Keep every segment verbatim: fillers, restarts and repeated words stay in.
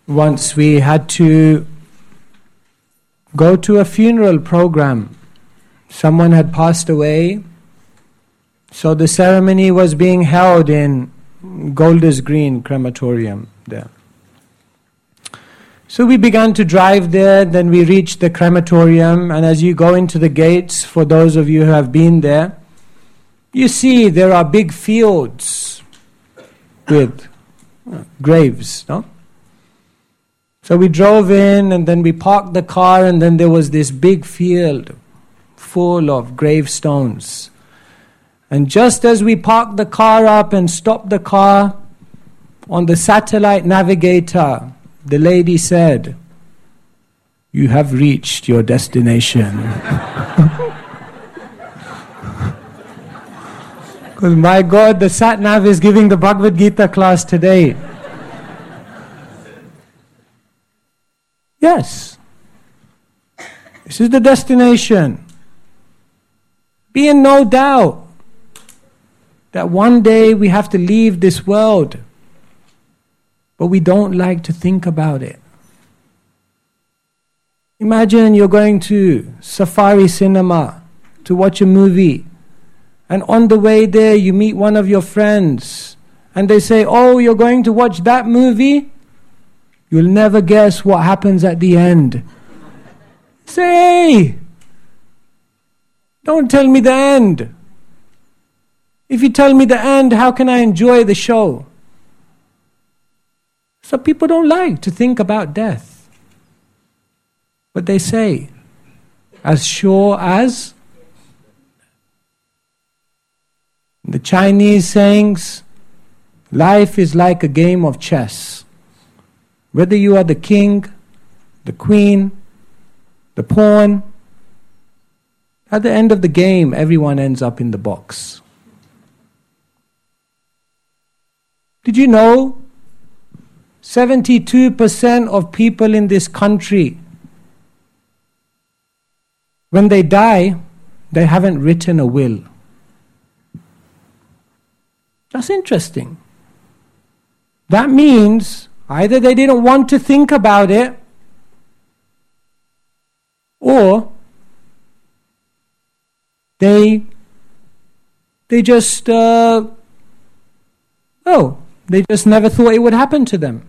once we had to go to a funeral program. Someone had passed away, so the ceremony was being held in Golders Green crematorium there. So we began to drive there, then we reached the crematorium, and as you go into the gates, for those of you who have been there, you see there are big fields with uh, graves, no? So we drove in, and then we parked the car, and then there was this big field full of gravestones. And just as we parked the car up and stopped the car, on the satellite navigator, the lady said, "You have reached your destination." Because my God, the sat-nav is giving the Bhagavad Gita class today. Yes. This is the destination. Be in no doubt that one day we have to leave this world, but we don't like to think about it. Imagine you're going to Safari Cinema to watch a movie, and on the way there you meet one of your friends, and they say, "Oh, you're going to watch that movie? You'll never guess what happens at the end." Say, don't tell me the end. If you tell me the end, how can I enjoy the show? So people don't like to think about death. But they say, as sure as the Chinese sayings, life is like a game of chess. Whether you are the king, the queen, the pawn, at the end of the game, everyone ends up in the box. Did you know seventy-two percent of people in this country, when they die, they haven't written a will? That's interesting. That means either they didn't want to think about it, or they they just uh, oh they just never thought it would happen to them.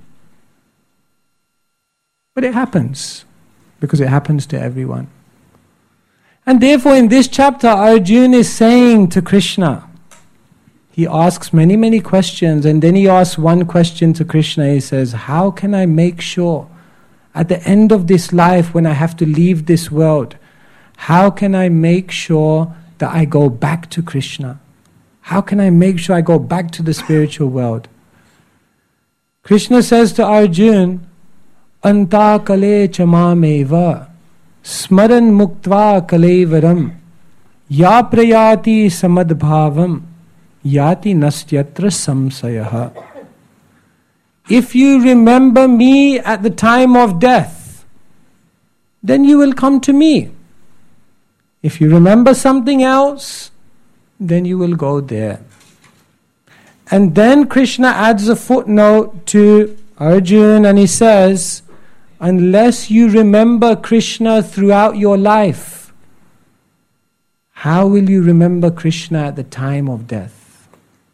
But it happens, because it happens to everyone. And therefore in this chapter, Arjuna is saying to Krishna, he asks many, many questions, and then he asks one question to Krishna. He says, how can I make sure at the end of this life, when I have to leave this world, how can I make sure that I go back to Krishna? How can I make sure I go back to the spiritual world? Krishna says to Arjuna, Anta kale chamameva smaran muktva kalevaram ya prayati samadbhavam yati nastyatra samsayaha. If you remember me at the time of death, then you will come to me. If you remember something else, then you will go there. And then Krishna adds a footnote to Arjuna, and he says, unless you remember Krishna throughout your life, how will you remember Krishna at the time of death?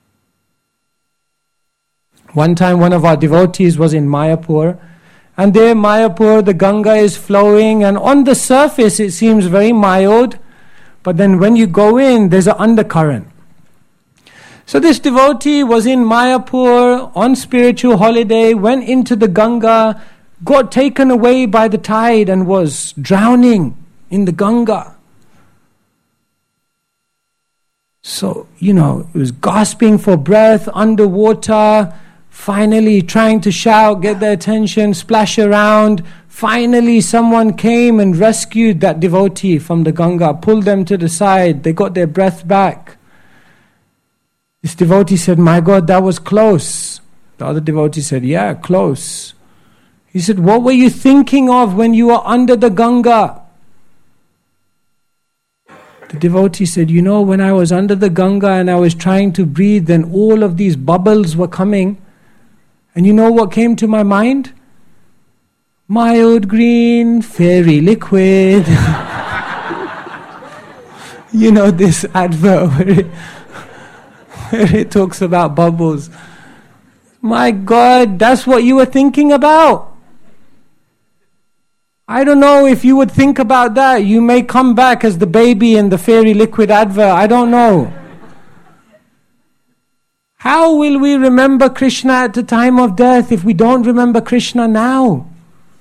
One time one of our devotees was in Mayapur, and there in Mayapur the Ganga is flowing, and on the surface it seems very mild, but then when you go in, there's an undercurrent. So this devotee was in Mayapur on spiritual holiday, went into the Ganga, got taken away by the tide and was drowning in the Ganga. So, you know, he was gasping for breath, underwater, finally trying to shout, get their attention, splash around. Finally someone came and rescued that devotee from the Ganga, pulled them to the side, they got their breath back. This devotee said, my God, that was close. The other devotee said, yeah, close. He said, what were you thinking of when you were under the Ganga? The devotee said, you know, when I was under the Ganga and I was trying to breathe, then all of these bubbles were coming. And you know what came to my mind? mild green, fairy liquid. You know this advert where it, where it talks about bubbles. My God, that's what you were thinking about. I don't know if you would think about that. You may come back as the baby in the fairy liquid advert. I don't know. How will we remember Krishna at the time of death if we don't remember Krishna now?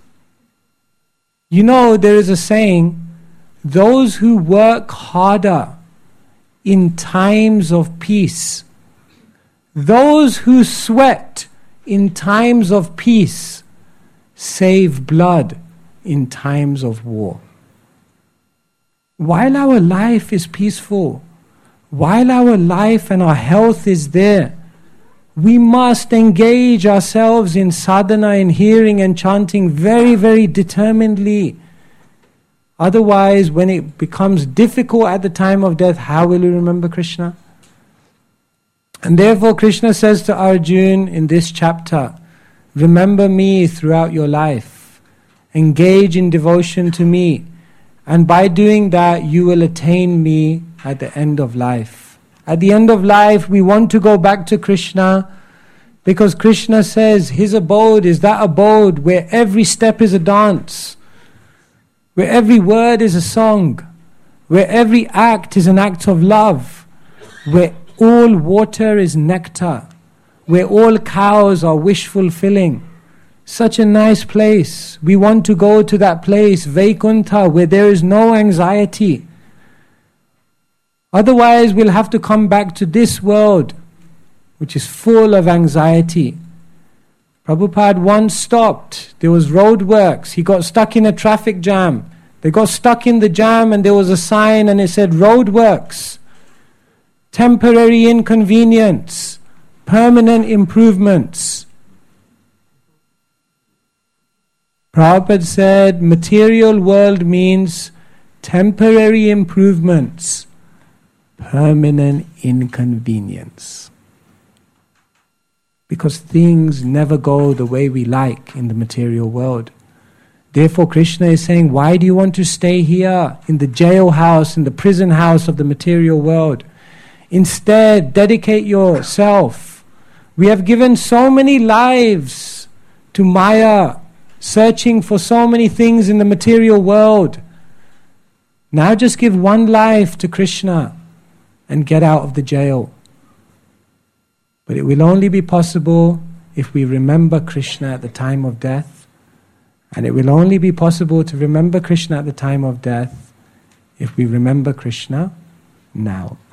You know, there is a saying, those who work harder in times of peace, those who sweat in times of peace, save blood in times of war. While our life is peaceful, while our life and our health is there, we must engage ourselves in sadhana, in hearing and chanting very, very determinedly. Otherwise, when it becomes difficult at the time of death, how will we remember Krishna? And therefore Krishna says to Arjuna in this chapter, remember me throughout your life. Engage in devotion to me. And by doing that, you will attain me at the end of life. At the end of life, we want to go back to Krishna because Krishna says his abode is that abode where every step is a dance, where every word is a song, where every act is an act of love, where all water is nectar, where all cows are wish fulfilling. Such a nice place. We want to go to that place, Vaikuntha, where there is no anxiety. Otherwise, we'll have to come back to this world, which is full of anxiety. Prabhupada once stopped. There was road works. He got stuck in a traffic jam. They got stuck in the jam and there was a sign and it said, road works, temporary inconvenience, permanent improvements. Prabhupada said, material world means temporary improvements, permanent inconvenience. Because things never go the way we like in the material world. Therefore Krishna is saying, why do you want to stay here in the jailhouse, in the prison house of the material world? Instead, dedicate yourself. We have given so many lives to Maya, searching for so many things in the material world. Now just give one life to Krishna and get out of the jail. But it will only be possible if we remember Krishna at the time of death. And it will only be possible to remember Krishna at the time of death if we remember Krishna now.